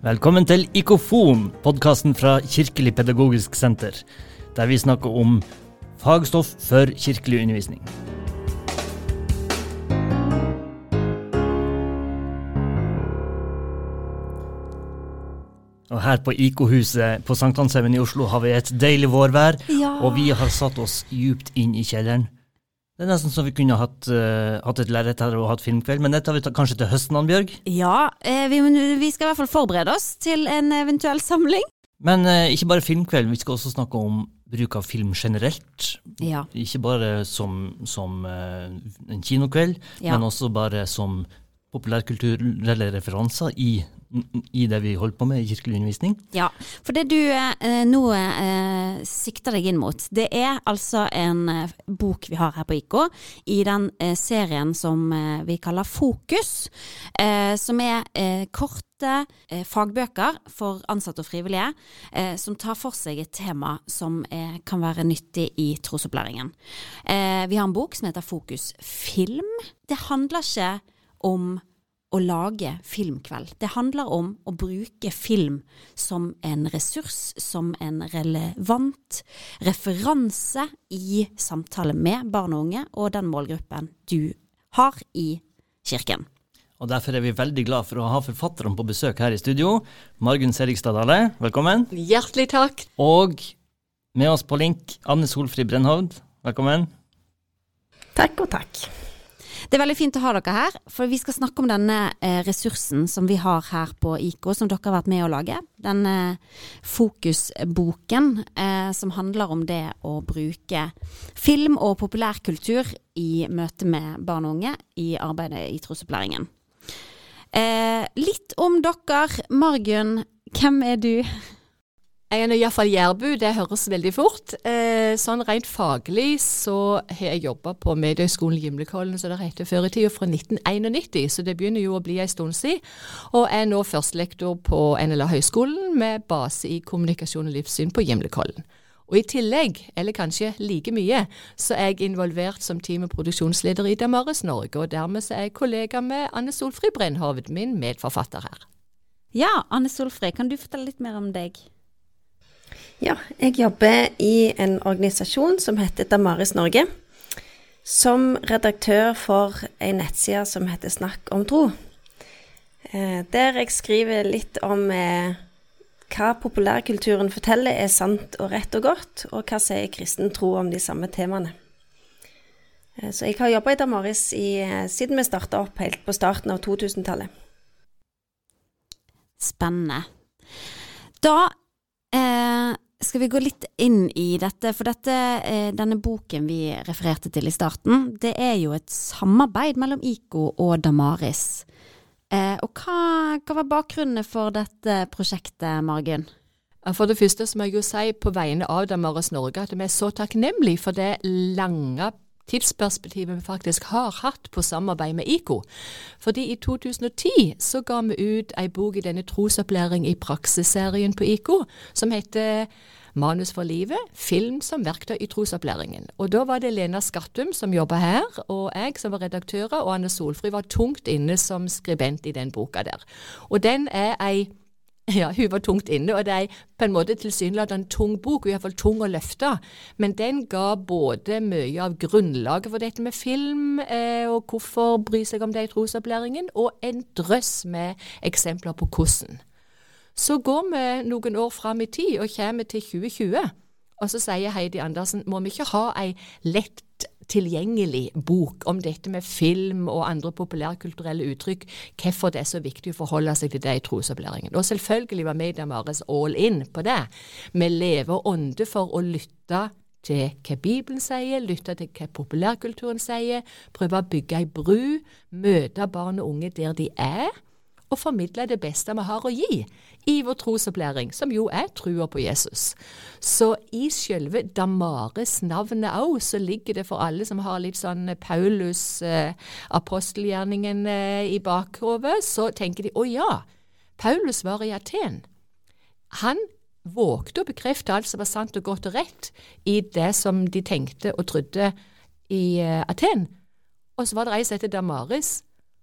Velkommen til IKOFON, podcasten fra Kirkelig Pedagogisk Senter, der vi snakker om fagstoff for kirkelig undervisning. Og her på IKO-huset på Sankthanshaugen i Oslo har vi et deilig vårvær, og vi har satt oss djupt inn i kjelleren. Det nesten som vi kunne hatt et lerret her og hatt filmkveld, men dette har vi kanskje til høsten, Annbjørg? Ja, vi skal i hvert fall forberede oss til en eventuell samling. Men ikke bare filmkveld, vi skal også snakke om bruk av film generelt. Ja. Ikke bare som en kinokveld, men også bare som populærkulturelle referanser i det vi holder på med i kirkelig undervisning. Ja, for det du nå sikter deg inn mot, det altså en bok vi har her på IK, i den serien som vi kaller Fokus, som korte fagbøker for ansatte og frivillige, som tar for seg et tema som kan være nyttig i trosopplæringen. Vi har en bok som heter Fokus Film. Det handler ikke om å lage filmkveld. Det handler om å bruke film som en ressurs, som en relevant referanse i samtale med barn og unge og den målgruppen du har i kirken. Og derfor vi veldig glad for å ha forfatterne på besøk her i studio. Margunn Serigstad-Dale, velkommen. Hjertelig takk. Og med oss på link, Anne Solfrid Brennhovd, velkommen. Takk og takk. Det veldig fint å ha dere her, for vi skal snakke om denne ressursen som vi har her på IK, som dere har vært med å lage. Denne fokusboken som handler om det å bruke film og populærkultur i møte med barn og unge i arbeidet i trosopplæringen. Litt om dere, Margunn, hvem du? Jeg i hvert fall jærbu, det høres veldig fort. Sånn rent faglig så har jeg jobbet på Mediehøgskolen i Gimlekollen, så det heter før i tiden fra 1991, så det begynner jo å bli en stund siden. Og nå førstelektor på NLA-høgskolen med base i kommunikasjon og livssyn på Gimlekollen. Og i tillegg, eller kanskje like mye, så jeg involvert som team- og produksjonsleder i Damaris Norge, og dermed så jeg kollega med Anne Solfrid Brennhovd, min medforfatter her. Ja, Anne Solfrid, kan du fortelle litt mer om deg? Ja, jeg jobber i en organisasjon som heter Damaris Norge, som redaktør for en nettside som heter Snakk om tro. Der jeg skriver litt om hva populærkulturen forteller sant og rett og godt, og hva sier kristen tro om de samme temaene. Så jeg har jobbet i Damaris siden vi startet opp helt på starten av 2000-tallet. Spennende. Da skal vi gå litt inn i dette, for denne boken vi refererte til i starten, det jo et samarbeid mellom IK og Damaris. Og hva var bakgrunnen for dette prosjektet, Margunn? For det første så må jeg jo si på vegne av Damaris Norge at vi så takknemlige for det lange tidsperspektivet vi faktisk har hatt på samarbeid med IKO. Fordi i 2010 så ga vi ut en bok i denne trosopplæring i praksisserien på IKO, som heter Manus for livet, film som verktøy i trosopplæringen. Og da var det Lena Skattum som jobbet her, og jeg som var redaktører, og Anne Solfrid var tungt inne som skribent i den boka der. Og den hun var tungt inne, og det på en måte tilsynelatende en tung bok, i hvert fall tung å løfte, men den ga både mye av grunnlaget for dette med film, og hvorfor bry seg om det i trosopplæringen, og en drøss med eksempler på hvordan. Så går vi noen år frem i tid, og kommer til 2020, og så sier Heidi Andersen, må vi ikke ha en lett tilgjengelig bok om dette med film og andre populærkulturelle uttrykk, hvorfor det så viktig å forholde seg til det i trosopplæringen. Og selvfølgelig var vi i Damaris all in på det. Vi lever ånde for å lytte til hva Bibelen sier, lytte til hva populærkulturen sier, prøve å bygge en bru, møte barn og unge der de og formidle det beste vi har å gi i vår trosopplæring, som jo trua på Jesus. Så i selve Damaris navnet også, så ligger det for alle som har litt sånn Paulus apostelgjerningen i bakhovet, så tenker de, Paulus var i Aten. Han vågte å bekrefte alt som var sant og godt og rett i det som de tenkte og trodde i Aten. Og så var det ei som heter Damaris,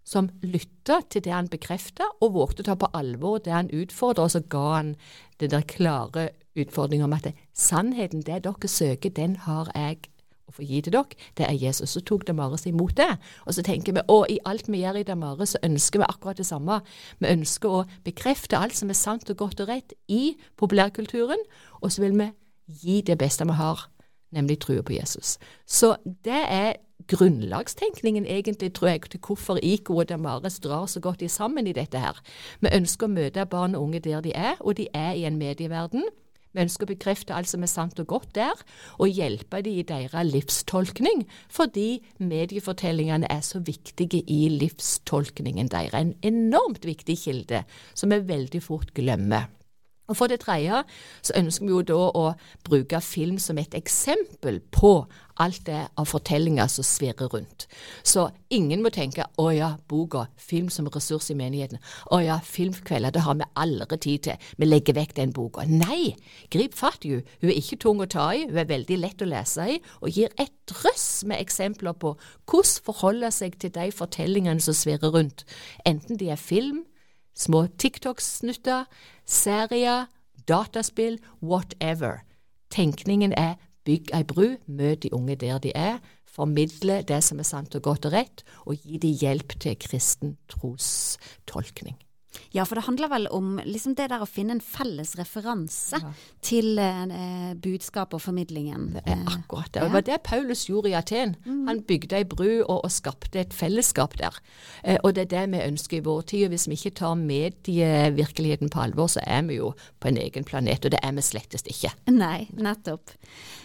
som lyttet til det han bekreftet, og vågte å ta på alvor det han utfordret, og så ga han det der klare utfordringen om at sannheten, det dere søker, den har jeg å få gi til dere, det er Jesus. Så tok Damaris imot det, og så tenker vi, i alt vi gjør i Damaris, så ønsker vi akkurat det samme. Vi ønsker å bekrefte alt som er sant og godt og rett i populærkulturen, og så vil vi gi det beste vi har, nemlig trua på Jesus. Så det er grunnlagstenkningen egentlig, tror jeg, til hvorfor IKO og Damaris drar så godt sammen i dette her. Vi ønsker å møte barn og unge der de er, og de er i en medieverden. Vi ønsker å bekrefte alt som er sant og godt der, og hjelpe dem i deres livstolkning, fordi mediefortellingene er så viktige i livstolkningen deres. En enormt viktig kilde, som vi veldig fort glemmer. Og for det tredje så ønsker vi jo da å bruke film som et eksempel på alt det av fortellinger som svirrer rundt. Så ingen må tenke, ja, boka, film som ressurs i menigheten. Ja, filmkvelder, det har vi aldri tid til. Vi legger vekk den boka. Nei, grip fatt i henne. Hun er ikke tung å ta i, hun er veldig lett å lese i, og gir et drøss med eksempler på hvordan forholde seg til de fortellingene som svirrer rundt. Enten de er film, små TikTok-snutter, serier, dataspill, whatever. Tenkningen er bygg ei bru, møt de unge der de er, formidle det som er sant og godt og rett, og gi de hjelp til kristen trostolkning. Ja, for det handler vel om liksom det der å finne en felles referanse til budskap og formidlingen. Det er akkurat det. Og det var det Paulus gjorde i Aten. Han bygde ei bru og skapte et fellesskap der. Og det er det vi ønsker i vår tid. Og hvis vi ikke tar medievirkeligheten på alvor, så er vi jo på en egen planet, og det er vi slettest ikke. Nei, nettopp.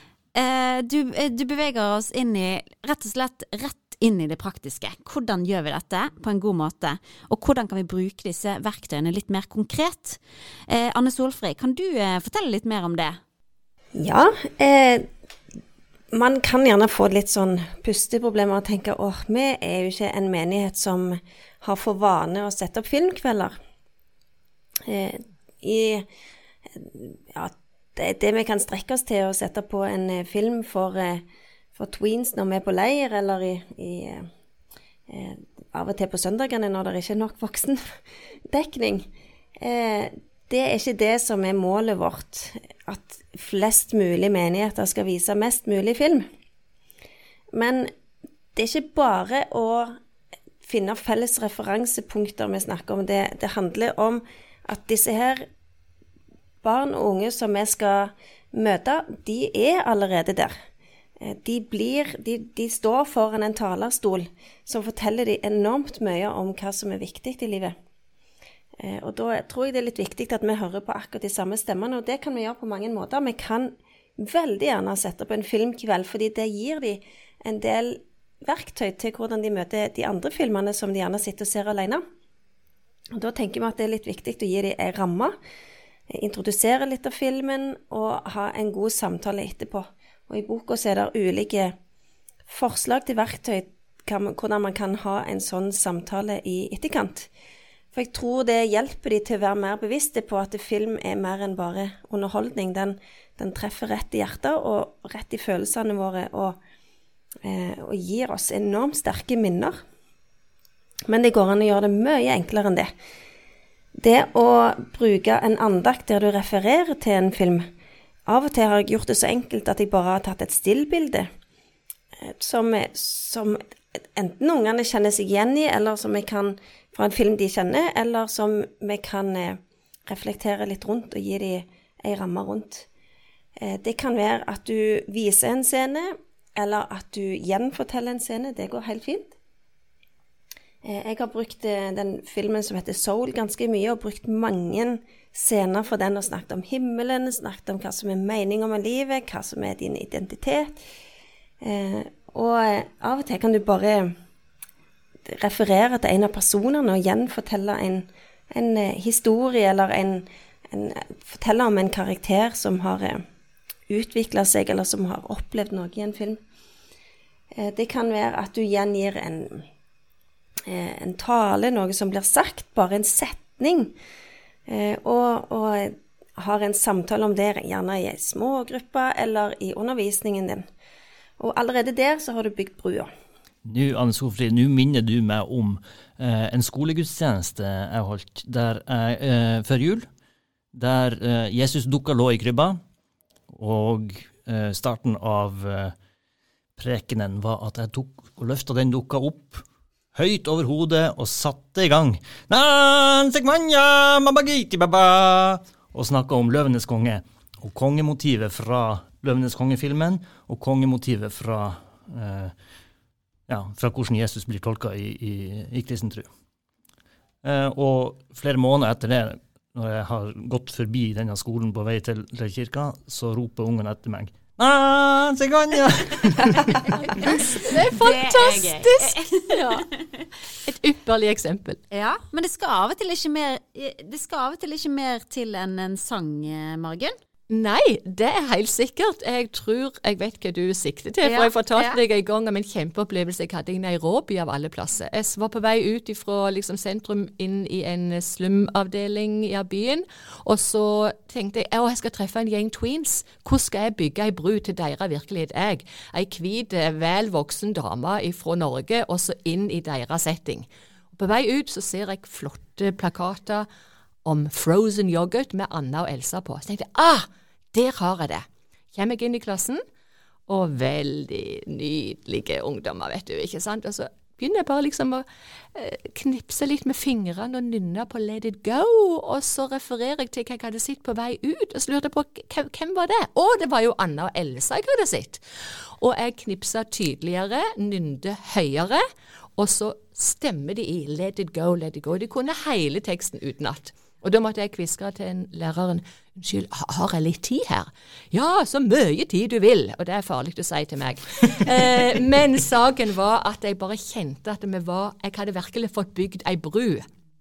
Du beveger oss inn i, rett og slett inn i det praktiske. Hvordan gjør vi dette på en god måte? Og hvordan kan vi bruke disse verktøyene litt mer konkret? Anne Solfrid, kan du fortelle litt mer om det? Ja, man kan gjerne få litt sånn pusteproblemer og tenke, vi er jo ikke en menighet som har for vane å sette opp filmkvelder. Det vi kan strekke oss til å sette på en film for tweens når vi er på leir, eller av og til på søndagene når det ikke er nok voksendekning. Det er ikke det som er målet vårt, at flest mulig menigheter skal vise mest mulig film. Men det er ikke bare å finne felles referansepunkter vi snakker om. Det handler om at disse her barn og unge som vi skal møte, de er allerede der. De står foran en talerstol som forteller de enormt mye om hva som er viktig i livet. Og da tror jeg det er litt viktig at vi hører på akkurat de samme stemmene, og det kan vi gjøre på mange måter. Vi kan veldig gjerne sette på en filmkveld, fordi det gir de en del verktøy til hvordan de møter de andre filmene som de gjerne sitter og ser alene. Og da tenker vi at det er litt viktig å gi de en ramme, introdusere litt av filmen og ha en god samtale etterpå. Og i boka så er det ulike forslag til verktøy, hvordan man kan ha en sånn samtale i etterkant. For jeg tror det hjelper de til å være mer bevisste på at film er mer enn bare underholdning. Den treffer rett i hjertet og rett i følelsene våre, og gir oss enormt sterke minner. Men det går an å gjøre det mye enklere enn det. Det å bruke en andakt der du refererer til en film. Av og til har jeg gjort det så enkelt at jeg bare har tatt et stillbilde som enten ungene kjenner seg igjen i, eller som jeg kan fra en film de kjenner, eller som vi kan reflektere litt rundt og gi dem en ramme rundt. Det kan være at du viser en scene, eller at du gjenforteller en scene. Det går helt fint. Jeg har brukt den filmen som heter Soul ganske mye, og brukt mange scener for den, og snakket om himmelen, snakket om hva som er meningen med livet, hva som er din identitet. Og av og til kan du bare referere til en av personene og gjenfortelle en historie, eller fortelle om en karakter som har utviklet seg, eller som har opplevd noe i en film. Det kan være at du gjengir en tale, noe som blir sagt, bare en setning, og har en samtale om det, gjerne i en smågruppe eller i undervisningen din. Og allerede der så har du bygd brua. Anne Solfrid, nå minner du meg om en skolegudstjeneste jeg holdt før jul, der Jesus dukka lå i krybba, og starten av prekenen var at jeg tok og løftet den dukka opp høyt over hodet og satte i gang. Og snakket om Løvenes konge, og kongemotivet fra Løvenes konge-filmen, og kongemotivet fra hvordan Jesus blir tolket i kristen tro. Og flere måneder etter det, når jeg har gått forbi denne skolen på vei til kirka, så roper ungen etter meg. Siganja! Det fantastisk! Ja. Et ypperlig eksempel. Ja, men det skal av og til ikke mer til enn en sang, Margunn. Nei, det helt sikkert. Jeg vet hva du sikter til, for jeg fortalte deg en gang om en kjempeopplevelse jeg hadde i Nairobi av alle plasser. Jeg var på vei ut fra sentrum inn i en slumavdeling i byen, og så tenkte jeg skal treffe en gjeng tweens. Hvordan skal jeg bygge en bru til deres virkelighet? En hvit, velvoksen dame fra Norge, og så inn i deres setting. Og på vei ut så ser jeg flotte plakater om frozen yoghurt med Anna og Elsa på. Så tenkte jeg, der har jeg det. Kommer jeg inn i klassen, og veldig nydelige ungdommer, vet du, ikke sant? Og så begynner jeg bare å knipse litt med fingrene og nynne på Let It Go, og så refererer jeg til hva jeg hadde sett på vei ut, og så lurte jeg på, hvem var det? Det var jo Anna og Elsa jeg hadde sett. Og jeg knipset tydeligere, nynde høyere, og så stemmer de i Let It Go, Let It Go. De kunne hele teksten utenat. Og da måtte jeg kviskre til læreren, unnskyld, har jeg litt tid her? Ja, så mye tid du vil, og det er farlig å si til meg. Men saken var at jeg bare kjente at jeg hadde virkelig fått bygd ei bru.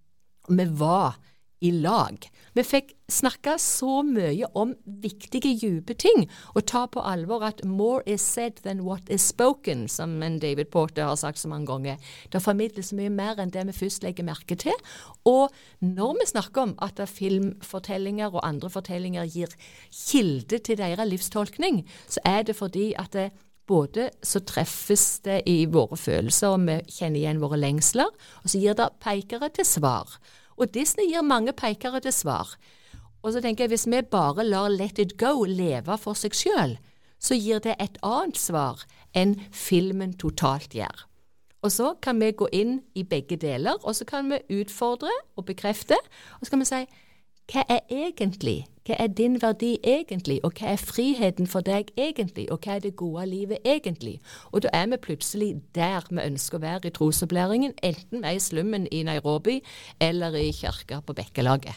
Vi var i lag. Vi fikk snakke så mye om viktige, dype ting, og ta på alvor at more is said than what is spoken, som en David Porter har sagt så mange ganger. Det formidles mye mer enn det vi først legger merke til, og når vi snakker om at filmfortellinger og andre fortellinger gir kilde til deres livstolkning, så er det fordi at både så treffes det i våre følelser, og vi kjenner igjen våre lengsler, og så gir det pekere til svar. Og Disney gir mange pekere til svar. Og så tenker jeg, hvis vi bare lar Let It Go leve for seg selv, så gir det et annet svar enn filmen totalt gjør. Og så kan vi gå inn i begge deler, og så kan vi utfordre og bekrefte, og så kan vi si, hva er egentlig? Hva er din verdi egentlig? Og hva er friheten for deg egentlig? Og hva er det gode livet egentlig? Og da er vi plutselig der vi ønsker å være i trosopplæringen, enten vi er i slummen i Nairobi, eller i kirka på Bekkelaget.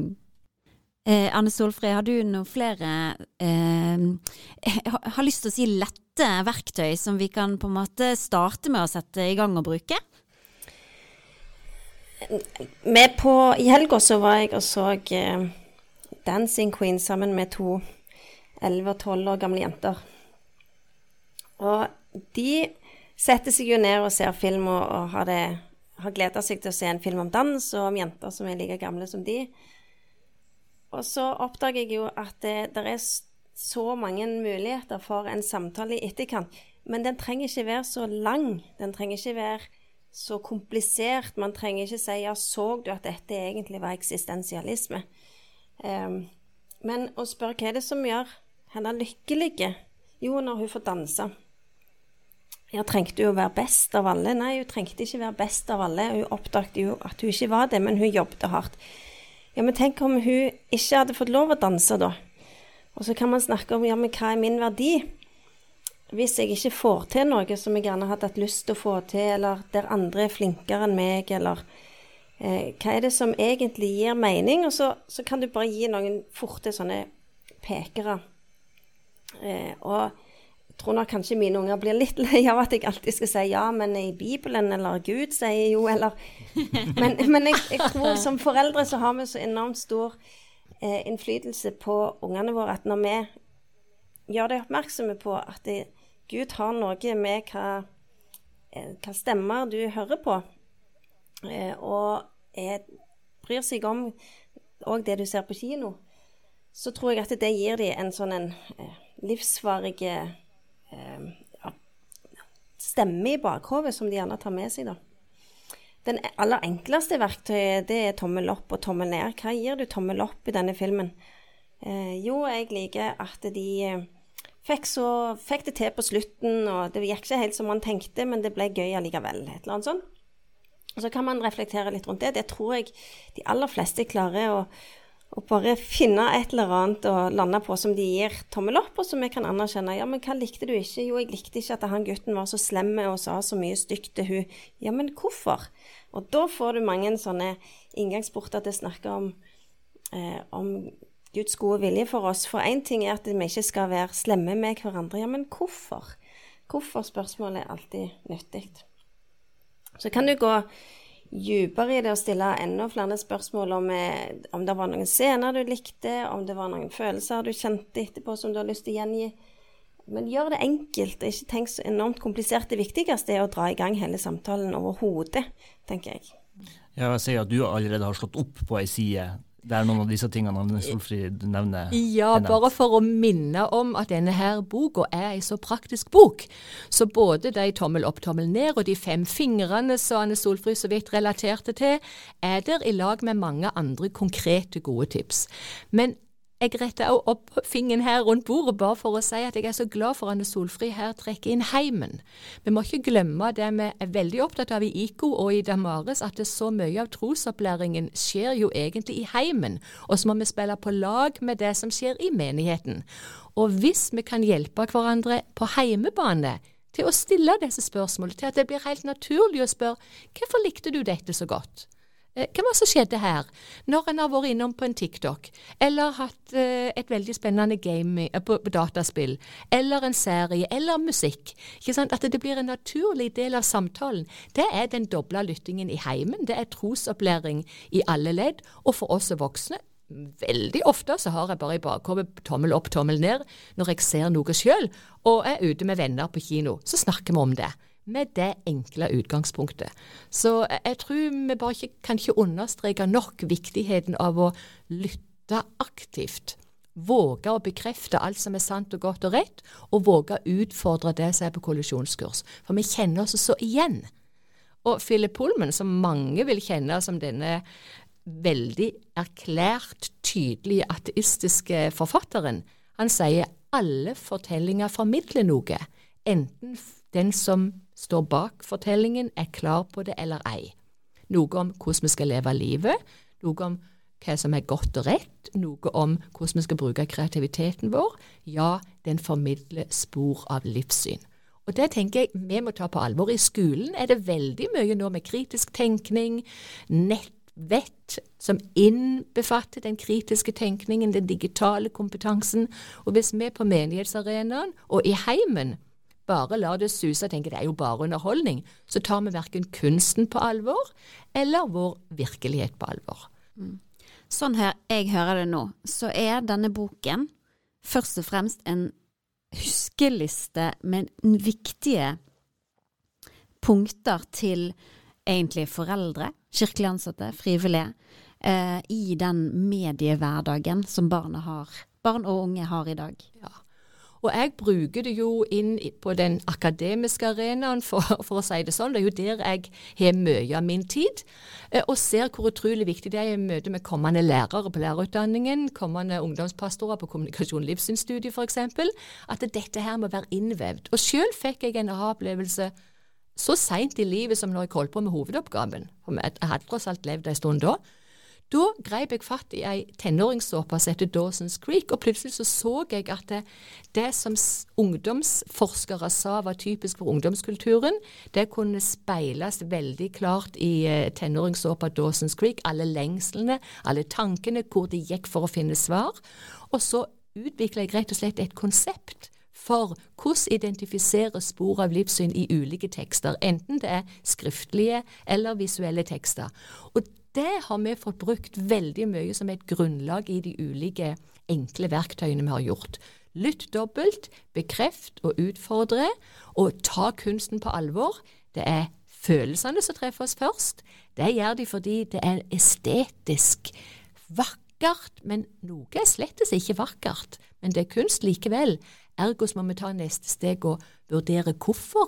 Anne Solfrid, har du noen flere har lyst til å si lette verktøy som vi kan på en måte starte med å sette i gang og bruke? I helga så var jeg og så Dancing Queen sammen med 2 11 og 12 år gamle jenter. Og de setter seg jo ned og ser film og har gledet seg til å se en film om dans og om jenter som er like gamle som de. Og så oppdager jeg jo at det er så mange muligheter for en samtale i etterkant, men den trenger ikke være så lang, den trenger ikke være så komplisert, man trenger ikke si, ja, så du at dette egentlig var eksistensialisme? Men å spørre, hva er det som gjør henne lykkelig? Jo, når hun får danse. Ja, trengte hun å være best av alle? Nei, hun trengte ikke være best av alle. Hun oppdaget jo at hun ikke var det, men hun jobbet hardt. Ja, men tenk om hun ikke hadde fått lov å danse da. Og så kan man snakke om, ja, men hva er min verdi? Hvis jeg ikke får til noe som jeg gjerne hadde hatt lyst til å få til, eller der andre er flinkere enn meg, eller hva er det som egentlig gir mening? Og så kan du bare gi noen forte sånne pekere. Og jeg tror nok kanskje mine unger blir litt lei av at jeg alltid skal si ja, men i Bibelen, eller Gud sier jo, eller... Men jeg tror som foreldre så har vi så enormt stor innflytelse på ungene våre, at når vi gjør det oppmerksomme på at Gud har noe med hva stemmer du hører på, og bryr seg om også det du ser på kino, så tror jeg at det gir dem en sånn livsvarig stemme i bakhovet som de gjerne tar med seg da. Den aller enkleste verktøyet, det er tommel opp og tommel ned. Hva gir du tommel opp i denne filmen? Jo, jeg liker at de fikk det til på slutten, og det gikk ikke helt som man tenkte, men det ble gøy allikevel, et eller annet sånt. Og så kan man reflektere litt rundt det. Det tror jeg de aller fleste klarer å bare finne et eller annet og lande på som de gir tommel opp, og som jeg kan anerkjenne. Ja, men hva likte du ikke? Jo, jeg likte ikke at han gutten var så slemme og sa så mye stygt til hun. Ja, men hvorfor? Og da får du mange sånne inngangsporter til å snakke om Guds gode vilje for oss. For en ting er at vi ikke skal være slemme med hverandre. Ja, men hvorfor? Hvorfor spørsmålet er alltid nyttig. Så kan du gå djupere i det og stille enda flere spørsmål om det var noen scener du likte, om det var noen følelser du kjente etterpå som du har lyst til å gjengi. Men gjør det enkelt, og ikke tenk så enormt komplisert. Det viktigste er å dra i gang hele samtalen over hodet, tenker jeg. Ja, jeg sier at du allerede har slått opp på en side. Det er noen av disse tingene Anne Solfrid nevner. Ja, bare for å minne om at denne her boka er en så praktisk bok. Så både de tommel opp, tommel ned og de 5 fingrene som Anne Solfrid så vidt relaterte til, er der i lag med mange andre konkrete gode tips. Men jeg retter også opp fingeren her rundt bordet bare for å si at jeg er så glad for Anne Solfrid her trekker inn heimen. Vi må ikke glemme det vi er veldig opptatt av i IKO og i Damaris, at det så mye av trosopplæringen skjer jo egentlig i heimen, og så må vi spille på lag med det som skjer i menigheten. Og hvis vi kan hjelpe hverandre på heimebane til å stille disse spørsmålene, til at det blir helt naturlig å spørre, hvorfor likte du dette så godt? Hva var det som skjedde her, når en har vært innom på en TikTok, eller hatt et veldig spennende game på dataspill, eller en serie, eller musikk? Ikke sant? At det blir en naturlig del av samtalen. Det er den dobla lyttingen i heimen, det er trosopplæring i alle ledd, og for oss voksne, veldig ofte så har jeg bare i bakhodet tommel opp, tommel ned, når jeg ser noe selv, og er ute med venner på kino, så snakker vi om det. Med det enkle utgangspunktet. Så jeg tror vi bare kan ikke understreke nok viktigheten av å lytte aktivt. Våge å bekrefte alt som er sant og godt og rett, og våge å utfordre det som er på kollisjonskurs. For vi kjenner oss så igjen. Og Philip Pullman, som mange vil kjenne som denne veldig erklært, tydelige ateistiske forfatteren, han sier alle fortellinger formidler noe, enten den som står bak fortellingen er klar på det eller ei. Noe om hvordan vi skal leve livet, noe om hva som er godt og rett, noe om hvordan vi skal bruke kreativiteten vår. Ja, den formidler spor av livssyn. Og det tenker jeg vi må ta på alvor. I skolen er det veldig mye nå med kritisk tenkning, nettvett som innbefatter den kritiske tenkningen, den digitale kompetansen. Og hvis vi på menighetsarenaen og i heimen bare lar det suse og tenker det er jo bare underholdning, så tar vi hverken kunsten på alvor eller vår virkelighet på alvor. Sånn her jeg hører det nå, så er denne boken først og fremst en huskeliste med viktige punkter til egentlig foreldre, kirkelig ansatte, frivillige, i den mediehverdagen som barn og unge har i dag. Ja. Og jeg bruker det jo inn på den akademiske arenaen, for å si det sånn. Det er jo der jeg har mye av min tid, og ser hvor utrolig viktig det er i møte med kommende lærere på lærerutdanningen, kommende ungdomspastorer på kommunikasjon- og livssynsstudiet for eksempel, at dette her må være innvevd. Og selv fikk jeg en aha-opplevelse så sent i livet som når jeg holdt på med hovedoppgaven. Jeg hadde tross alt levd en stund da. Da greip jeg fatt i en tenåringssåpe som heter Dawson's Creek, og plutselig så jeg at det som ungdomsforskere sa var typisk for ungdomskulturen, det kunne speiles veldig klart i tenåringssåpa Dawson's Creek, alle lengslene, alle tankene, hvor de gikk for å finne svar. Og så utviklet jeg rett og slett et konsept for hvordan identifisere spor av livssyn i ulike tekster, enten det er skriftlige eller visuelle tekster. Og det har vi fått brukt veldig mye som et grunnlag i de ulike enkle verktøyene vi har gjort. Lytt dobbelt, bekreft og utfordre, og ta kunsten på alvor. Det er følelsene som treffer oss først. Det gjør de fordi det er estetisk vakkert, men noe er slettes ikke vakkert. Men det er kunst likevel. Ergo må vi ta neste steg og vurdere hvorfor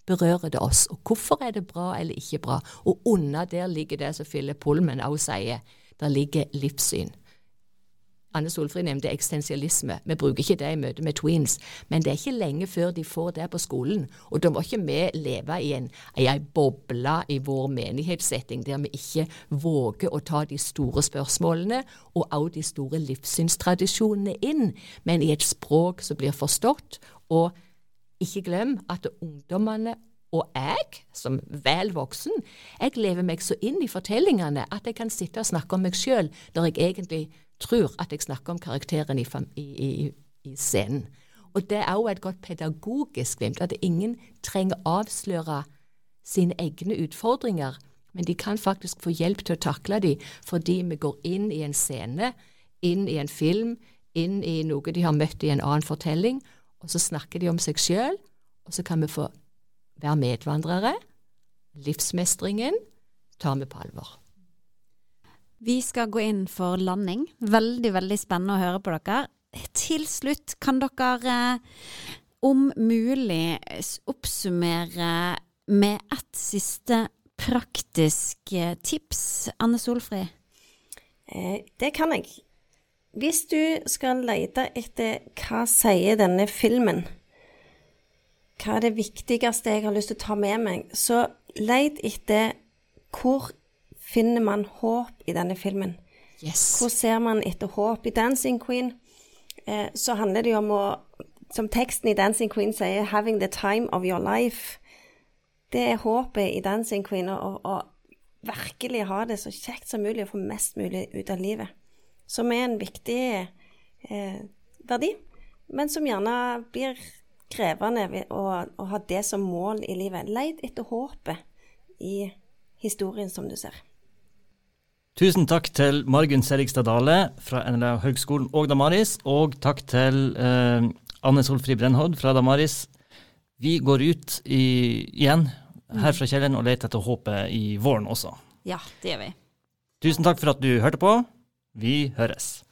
berører det oss, og hvorfor er det bra eller ikke bra? Og under der ligger det som Philip Pullman også sier, der ligger livssyn. Anne Solfrid nevnte eksistensialisme. Vi bruker ikke det i møte med tweens, men det er ikke lenge før de får det på skolen. Og da må ikke vi leve i en boble i vår menighetssetting der vi ikke våger å ta de store spørsmålene og også de store livssynstradisjonene inn, men i et språk som blir forstått. Og ikke glem at ungdommene og jeg, som vel voksen, jeg lever meg så inn i fortellingene at jeg kan sitte og snakke om meg selv når jeg egentlig tror at jeg snakker om karakteren i scenen. Og det er også et godt pedagogisk glimt, at ingen trenger avsløre sine egne utfordringer, men de kan faktisk få hjelp til å takle dem, fordi vi går inn i en scene, inn i en film, inn i noe de har møtt i en annen fortelling, og så snakker de om seg selv, og så kan vi få være medvandrere. Livsmestringen tar vi på alvor. Vi skal gå inn for landing. Veldig, veldig spennende å høre på dere. Til slutt, kan dere om mulig oppsummere med et siste praktisk tips, Anne Solfrid? Det kan jeg. Hvis du skal lete etter hva sier denne filmen, hva er det viktigste jeg har lyst til å ta med meg, så let etter hvor finner man håp i denne filmen. Yes. Hvor ser man etter håp i Dancing Queen? Så handler det jo om å, som teksten i Dancing Queen sier, having the time of your life. Det er håpet i Dancing Queen, å virkelig ha det så kjekt som mulig, og få mest mulig ut av livet. Som er en viktig verdi, men som gjerne blir krevende ved å ha det som mål i livet. Leit etter håpet i historien som du ser. Tusen takk til Margunn Serigstad Dale fra NLA Høgskolen og Damaris, og takk til Anne Solfrid Brennhovd fra Damaris. Vi går ut igjen her fra kjelleren og leter etter håpet i våren også. Ja, det gjør vi. Tusen takk for at du hørte på. Vi høres.